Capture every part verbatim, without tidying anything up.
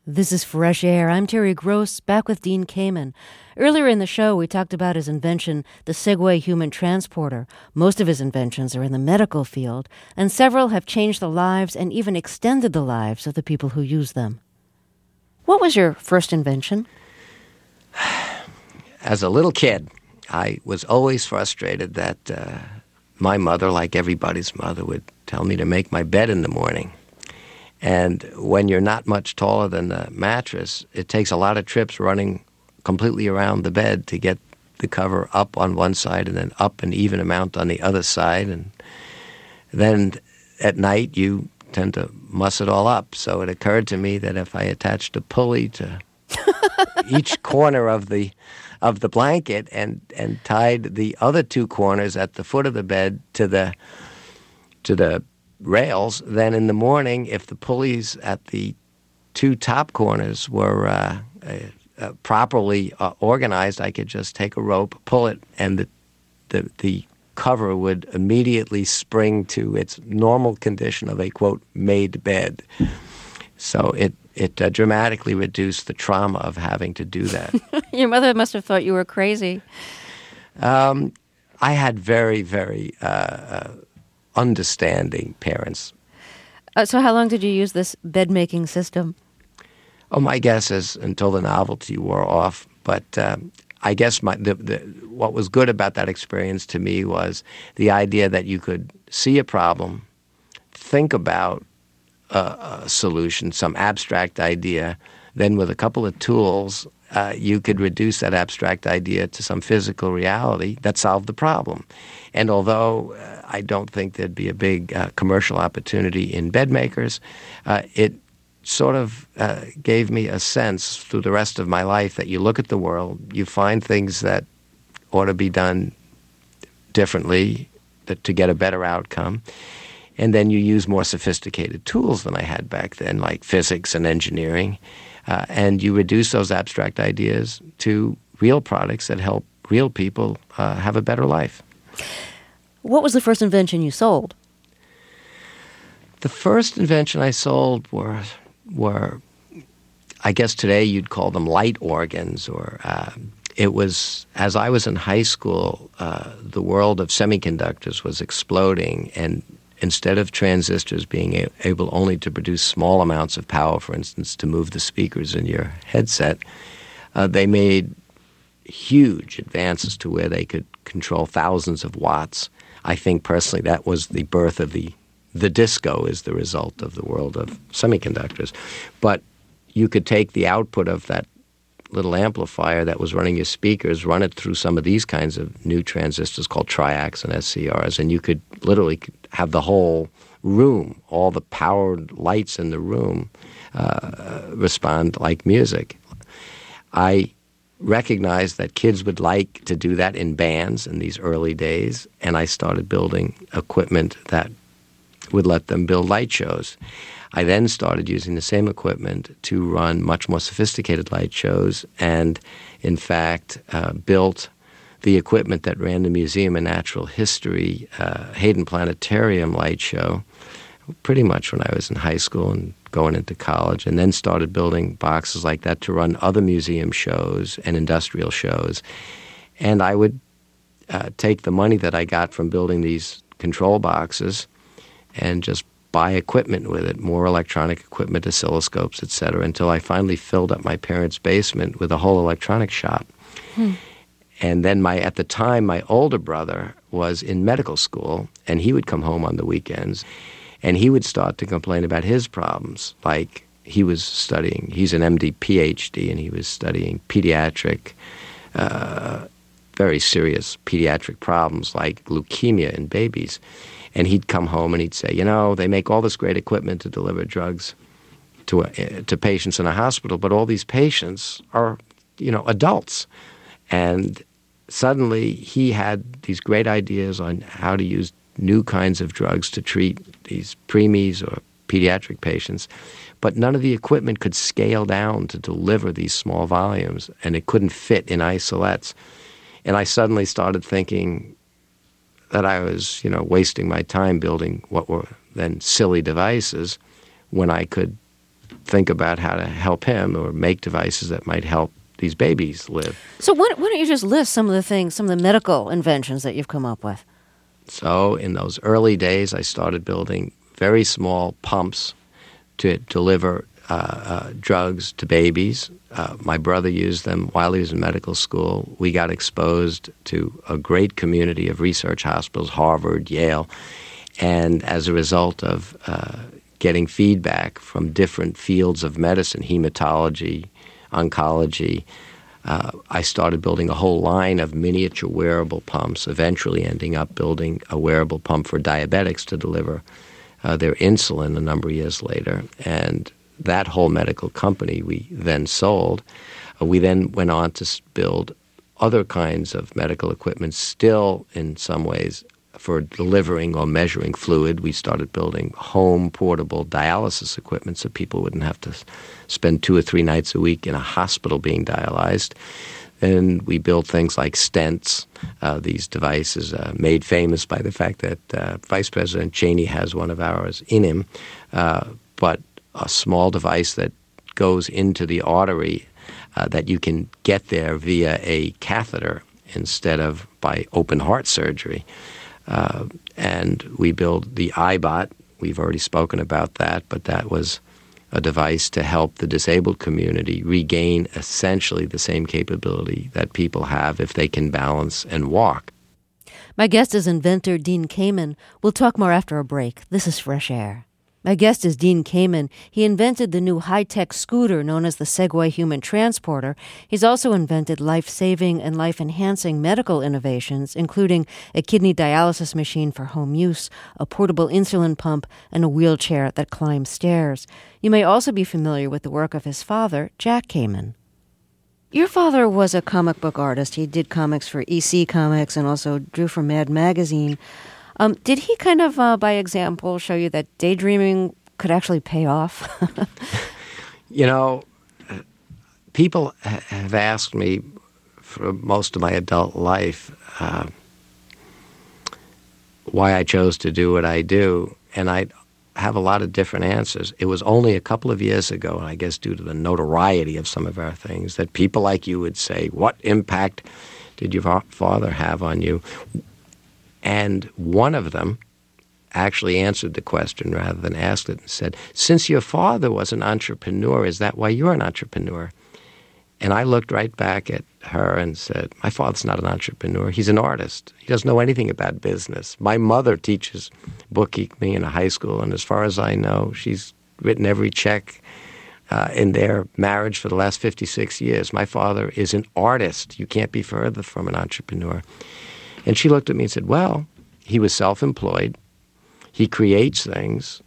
This is Fresh Air. I'm Terry Gross, back with Dean Kamen. Earlier in the show, we talked about his invention, the Segway Human Transporter. Most of his inventions are in the medical field, and several have changed the lives and even extended the lives of the people who use them. What was your first invention? As a little kid, I was always frustrated that uh, my mother, like everybody's mother, would tell me to make my bed in the morning. And when you're not much taller than the mattress, it takes a lot of trips running completely around the bed to get the cover up on one side and then up an even amount on the other side. And then at night, you tend to muss it all up. So it occurred to me that if I attached a pulley to each corner of the of the blanket and, and tied the other two corners at the foot of the bed to the to the rails, then in the morning, if the pulleys at the two top corners were uh, uh, properly uh, organized, I could just take a rope, pull it, and the, the the cover would immediately spring to its normal condition of a, quote, made bed. So it, it uh, dramatically reduced the trauma of having to do that. Your mother must have thought you were crazy. Um, I had very, very... Uh, uh, understanding parents. Uh, so how long did you use this bed-making system? Oh, my guess is until the novelty wore off. But um, I guess my the, the, what was good about that experience to me was the idea that you could see a problem, think about a, a solution, some abstract idea, then with a couple of tools, uh, you could reduce that abstract idea to some physical reality that solved the problem. And although uh, I don't think there'd be a big uh, commercial opportunity in bed makers, uh, it sort of uh, gave me a sense through the rest of my life that you look at the world, you find things that ought to be done differently that, to get a better outcome, and then you use more sophisticated tools than I had back then, like physics and engineering, uh, and you reduce those abstract ideas to real products that help real people uh, have a better life. What was the first invention you sold? The first invention I sold were, were I guess today you'd call them light organs. Or uh, it was, as I was in high school, uh, the world of semiconductors was exploding, and instead of transistors being a- able only to produce small amounts of power, for instance, to move the speakers in your headset, uh, they made huge advances to where they could control thousands of watts. I think personally that was the birth of the the disco is the result of the world of semiconductors. But you could take the output of that little amplifier that was running your speakers, run it through some of these kinds of new transistors called triacs and S C Rs, and you could literally have the whole room, all the powered lights in the room uh, respond like music. I recognized that kids would like to do that in bands in these early days, and I started building equipment that would let them build light shows. I then started using the same equipment to run much more sophisticated light shows, and in fact uh, built the equipment that ran the Museum of Natural History uh, Hayden Planetarium light show pretty much when I was in high school and going into college, and then started building boxes like that to run other museum shows and industrial shows. And I would uh, take the money that I got from building these control boxes and just buy equipment with it, more electronic equipment, oscilloscopes, et cetera, until I finally filled up my parents' basement with a whole electronics shop. Hmm. And then my, at the time, my older brother was in medical school, and he would come home on the weekends, and he would start to complain about his problems. Like he was studying, he's an M D, P H D, and he was studying pediatric, uh, very serious pediatric problems like leukemia in babies. And he'd come home and he'd say, you know, they make all this great equipment to deliver drugs to a, to patients in a hospital, but all these patients are, you know, adults. And suddenly he had these great ideas on how to use new kinds of drugs to treat these preemies or pediatric patients, but none of the equipment could scale down to deliver these small volumes, and it couldn't fit in isolettes. And I suddenly started thinking that I was, you know, wasting my time building what were then silly devices when I could think about how to help him or make devices that might help these babies live. So why, why don't you just list some of the things, some of the medical inventions that you've come up with? So in those early days, I started building very small pumps to deliver uh, uh, drugs to babies. Uh, my brother used them while he was in medical school. We got exposed to a great community of research hospitals, Harvard, Yale, and as a result of uh, getting feedback from different fields of medicine, hematology, oncology, uh, I started building a whole line of miniature wearable pumps, eventually ending up building a wearable pump for diabetics to deliver uh, their insulin a number of years later. And that whole medical company we then sold. Uh, we then went on to build other kinds of medical equipment, still in some ways for delivering or measuring fluid. We started building home portable dialysis equipment so people wouldn't have to spend two or three nights a week in a hospital being dialyzed. And we built things like stents, uh, these devices uh, made famous by the fact that uh, Vice President Cheney has one of ours in him, uh, but a small device that goes into the artery uh, that you can get there via a catheter instead of by open heart surgery. Uh, and we built the iBot. We've already spoken about that, but that was a device to help the disabled community regain essentially the same capability that people have if they can balance and walk. My guest is inventor Dean Kamen. We'll talk more after a break. This is Fresh Air. My guest is Dean Kamen. He invented the new high-tech scooter known as the Segway Human Transporter. He's also invented life-saving and life-enhancing medical innovations, including a kidney dialysis machine for home use, a portable insulin pump, and a wheelchair that climbs stairs. You may also be familiar with the work of his father, Jack Kamen. Your father was a comic book artist. He did comics for E C Comics and also drew for Mad Magazine. Um, did he kind of, uh, by example, show you that daydreaming could actually pay off? You know, people ha- have asked me for most of my adult life uh, why I chose to do what I do, and I have a lot of different answers. It was only a couple of years ago, and I guess due to the notoriety of some of our things, that people like you would say, what impact did your father have on you? And one of them actually answered the question rather than asked it and said, since your father was an entrepreneur, is that why you're an entrepreneur? And I looked right back at her and said, my father's not an entrepreneur. He's an artist. He doesn't know anything about business. My mother teaches bookkeeping in a high school, and as far as I know, she's written every check uh, in their marriage for the last fifty-six years. My father is an artist. You can't be further from an entrepreneur. And she looked at me and said, well, he was self-employed. He creates things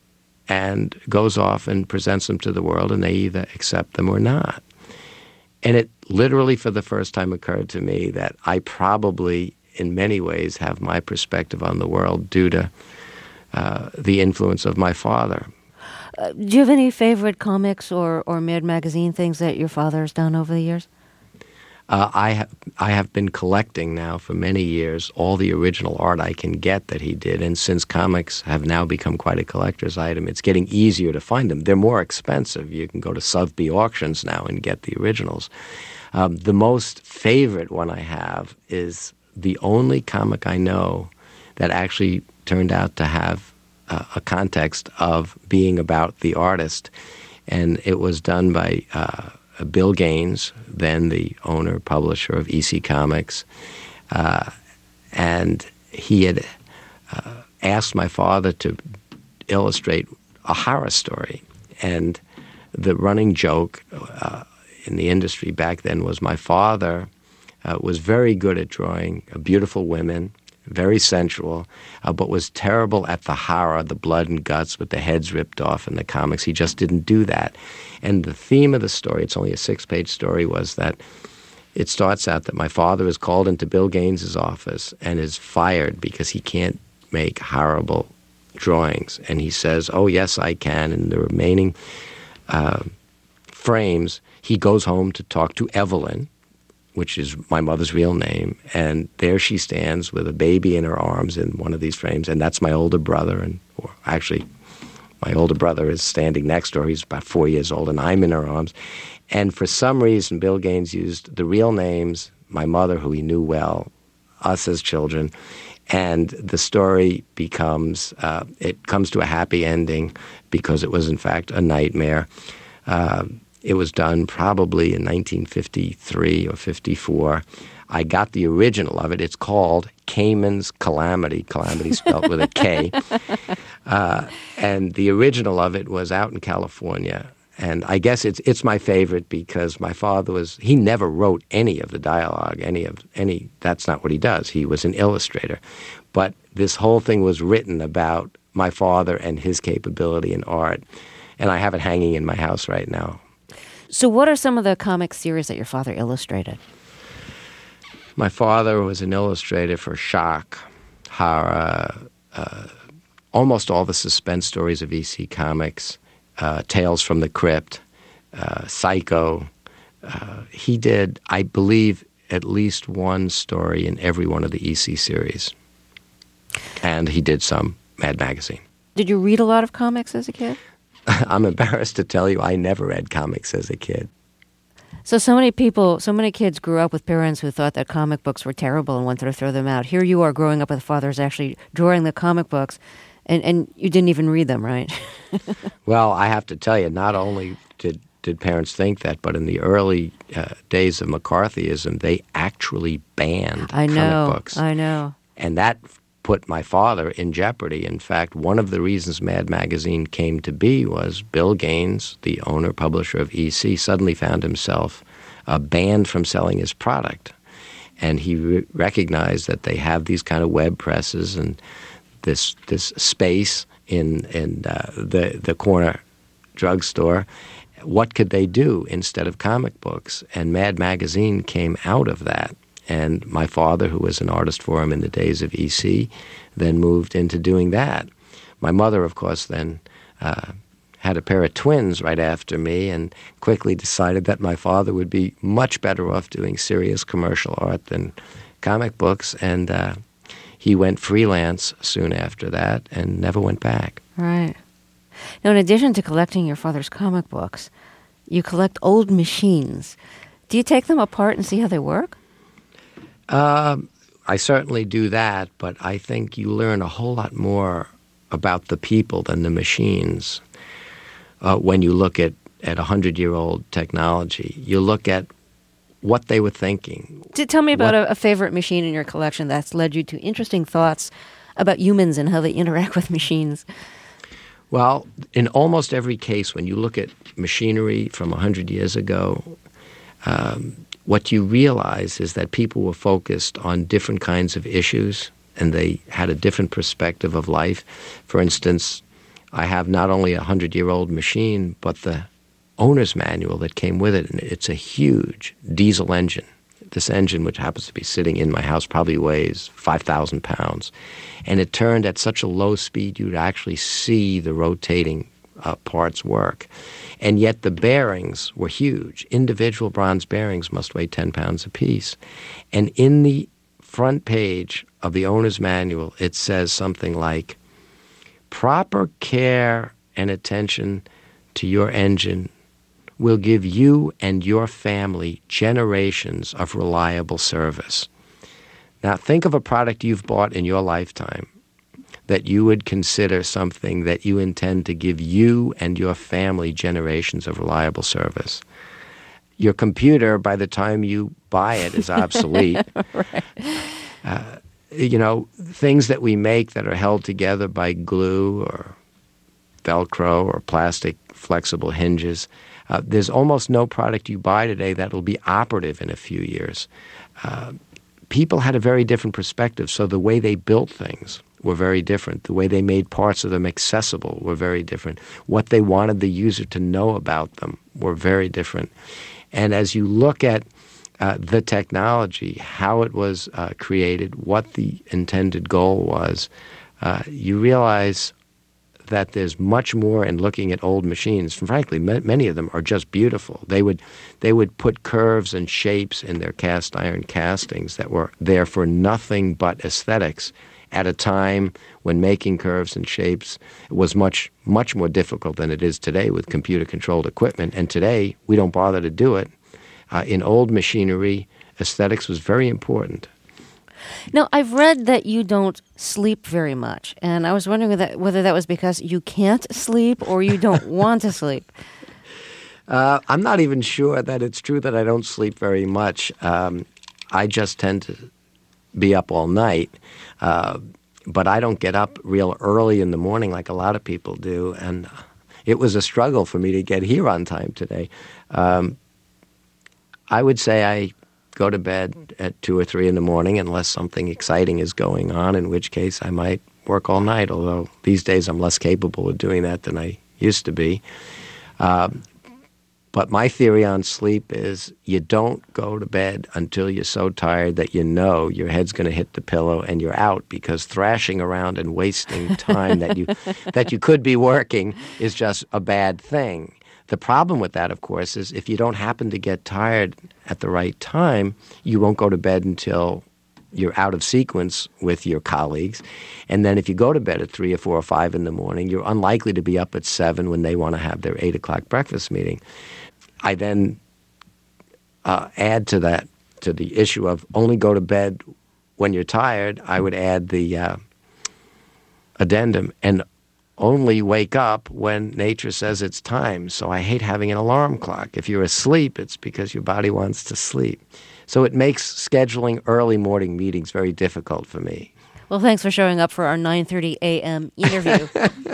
and goes off and presents them to the world, and they either accept them or not. And it literally for the first time occurred to me that I probably, in many ways, have my perspective on the world due to uh, the influence of my father. Uh, do you have any favorite comics or, or Mad Magazine things that your father has done over the years? Uh, I have I have been collecting now for many years all the original art I can get that he did, and since comics have now become quite a collector's item, it's getting easier to find them. They're more expensive. You can go to Sotheby auctions now and get the originals. Um, the most favorite one I have is the only comic I know that actually turned out to have uh, a context of being about the artist, and it was done by Uh, Bill Gaines, then the owner, publisher of E C Comics, uh, and he had uh, asked my father to illustrate a horror story. And the running joke uh, in the industry back then was my father uh, was very good at drawing beautiful women, very sensual, uh, but was terrible at the horror, the blood and guts with the heads ripped off in the comics. He just didn't do that. And the theme of the story, it's only a six-page story, was that it starts out that my father is called into Bill Gaines's office and is fired because he can't make horrible drawings. And he says, oh, yes, I can. And the remaining uh, frames, he goes home to talk to Evelyn, which is my mother's real name, and there she stands with a baby in her arms in one of these frames, and that's my older brother, and or actually My older brother is standing next to her. He's about four years old, and I'm in her arms. And for some reason, Bill Gaines used the real names, my mother, who he knew well, us as children, and the story becomes, uh, it comes to a happy ending because it was, in fact, a nightmare. Uh, it was done probably in nineteen fifty-three or fifty-four. I got the original of it. It's called Cayman's Calamity, Calamity spelled with a K. Uh, and the original of it was out in California. And I guess it's it's my favorite because my father was, he never wrote any of the dialogue, any of, any, that's not what he does. He was an illustrator. But this whole thing was written about my father and his capability in art. And I have it hanging in my house right now. So what are some of the comic series that your father illustrated? My father was an illustrator for shock, horror, uh, almost all the suspense stories of E C Comics, uh, Tales from the Crypt, uh, Psycho. Uh, he did, I believe, at least one story in every one of the E C series. And he did some Mad Magazine. Did you read a lot of comics as a kid? I'm embarrassed to tell you I never read comics as a kid. So, so many people, so many kids grew up with parents who thought that comic books were terrible and wanted to throw them out. Here you are growing up with fathers actually drawing the comic books, and, and you didn't even read them, right? Well, I have to tell you, not only did, did parents think that, but in the early uh, days of McCarthyism, they actually banned I know, comic books. I know. And that put my father in jeopardy. In fact, one of the reasons Mad Magazine came to be was Bill Gaines, the owner, publisher of E C, suddenly found himself uh, banned from selling his product. And he re- recognized that they have these kind of web presses and this this space in in uh, the the corner drugstore. What could they do instead of comic books? And Mad Magazine came out of that. And my father, who was an artist for him in the days of E C, then moved into doing that. My mother, of course, then uh, had a pair of twins right after me and quickly decided that my father would be much better off doing serious commercial art than comic books. And uh, he went freelance soon after that and never went back. Right. Now, in addition to collecting your father's comic books, you collect old machines. Do you take them apart and see how they work? Uh, I certainly do that, but I think you learn a whole lot more about the people than the machines uh, when you look at, at one hundred-year-old technology. You look at what they were thinking. Tell me about what, a, a favorite machine in your collection that's led you to interesting thoughts about humans and how they interact with machines. Well, in almost every case, when you look at machinery from one hundred years ago, um, what you realize is that people were focused on different kinds of issues, and they had a different perspective of life. For instance, I have not only a hundred-year-old machine, but the owner's manual that came with it, and it's a huge diesel engine. This engine, which happens to be sitting in my house, probably weighs five thousand pounds. And it turned at such a low speed you'd actually see the rotating uh, parts work. And yet the bearings were huge. Individual bronze bearings must weigh ten pounds apiece. And in the front page of the owner's manual, it says something like, proper care and attention to your engine will give you and your family generations of reliable service. Now, think of a product you've bought in your lifetime that you would consider something that you intend to give you and your family generations of reliable service. Your computer, by the time you buy it, is obsolete. Right. Uh, you know, things that we make that are held together by glue or Velcro or plastic flexible hinges, uh, there's almost no product you buy today that will be operative in a few years. Uh, people had a very different perspective, so the way they built things were very different. The way they made parts of them accessible were very different. What they wanted the user to know about them were very different. And as you look at uh, the technology, how it was uh, created, what the intended goal was, uh, you realize that there's much more in looking at old machines. Frankly, ma- many of them are just beautiful. They would they would put curves and shapes in their cast iron castings that were there for nothing but aesthetics. at a time when making curves and shapes was much, much more difficult than it is today with computer-controlled equipment. And today, we don't bother to do it. Uh, in old machinery, aesthetics was very important. Now, I've read that you don't sleep very much, and I was wondering whether, whether that was because you can't sleep or you don't want to sleep. Uh, I'm not even sure that it's true that I don't sleep very much. Um, I just tend to be up all night, uh, but I don't get up real early in the morning like a lot of people do, and it was a struggle for me to get here on time today. Um, I would say I go to bed at two or three in the morning unless something exciting is going on, in which case I might work all night, although these days I'm less capable of doing that than I used to be. Um, But my theory on sleep is you don't go to bed until you're so tired that you know your head's going to hit the pillow and you're out, because thrashing around and wasting time that you that you could be working is just a bad thing. The problem with that, of course, is if you don't happen to get tired at the right time, you won't go to bed until you're out of sequence with your colleagues. And then if you go to bed at three or four or five in the morning, you're unlikely to be up at seven when they want to have their eight o'clock breakfast meeting. I then uh, add to that, to the issue of only go to bed when you're tired, I would add the uh, addendum, and only wake up when nature says it's time. So I hate having an alarm clock. If you're asleep, it's because your body wants to sleep. So it makes scheduling early morning meetings very difficult for me. Well, thanks for showing up for our nine thirty a.m. interview.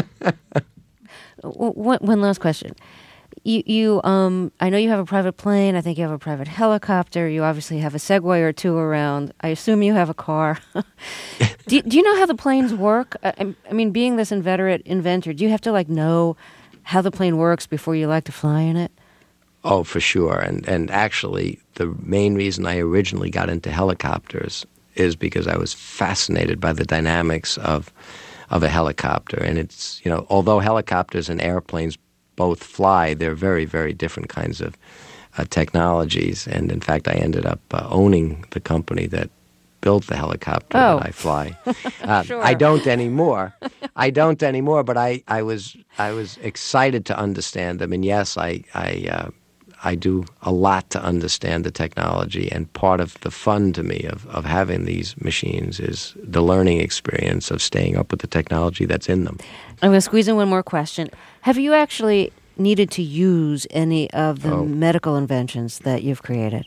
one, one last question. You, you, um, I know you have a private plane. I think you have a private helicopter. You obviously have a Segway or two around. I assume you have a car. do, do you know how the planes work? I, I mean, being this inveterate inventor, do you have to like know how the plane works before you like to fly in it? Oh, for sure. And and actually, the main reason I originally got into helicopters is because I was fascinated by the dynamics of of a helicopter. And it's, you know, although helicopters and airplanes both fly, they're very, very different kinds of uh, technologies. And in fact, I ended up uh, owning the company that built the helicopter oh. that I fly. Uh, sure. I don't anymore. I don't anymore. But I, I was I was excited to understand them. And yes, I I uh, I do a lot to understand the technology. And part of the fun to me of of having these machines is the learning experience of staying up with the technology that's in them. I'm going to squeeze in one more question. Have you actually needed to use any of the oh. medical inventions that you've created?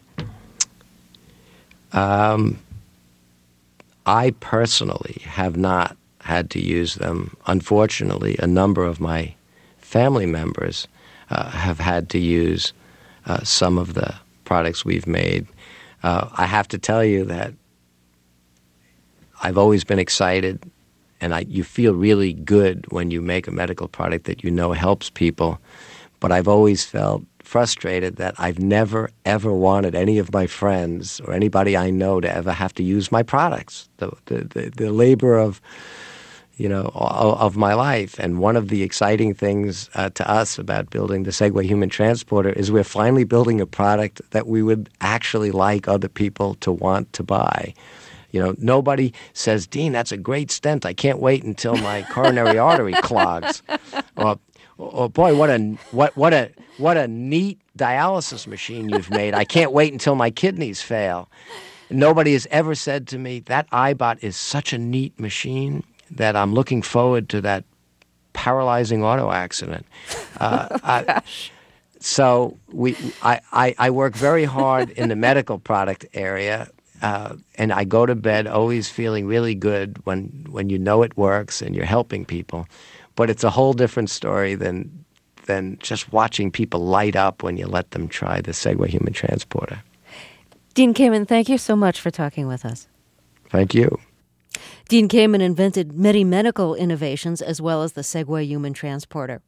Um, I personally have not had to use them. Unfortunately, a number of my family members uh, have had to use uh, some of the products we've made. Uh, I have to tell you that I've always been excited. And I, you feel really good when you make a medical product that you know helps people. But I've always felt frustrated that I've never, ever wanted any of my friends or anybody I know to ever have to use my products, the the, the, the labor of, you know, of my life. And one of the exciting things uh, to us about building the Segway Human Transporter is we're finally building a product that we would actually like other people to want to buy. You know, nobody says, Dean, that's a great stent. I can't wait until my coronary artery clogs. Or, or boy, what a what what a what a neat dialysis machine you've made. I can't wait until my kidneys fail. Nobody has ever said to me, that iBot is such a neat machine that I'm looking forward to that paralyzing auto accident. Uh, oh, I, so we, I, I, I work very hard in the medical product area. Uh, and I go to bed always feeling really good when, when you know it works and you're helping people. But it's a whole different story than than just watching people light up when you let them try the Segway Human Transporter. Dean Kamen, thank you so much for talking with us. Thank you. Dean Kamen invented many medical innovations as well as the Segway Human Transporter.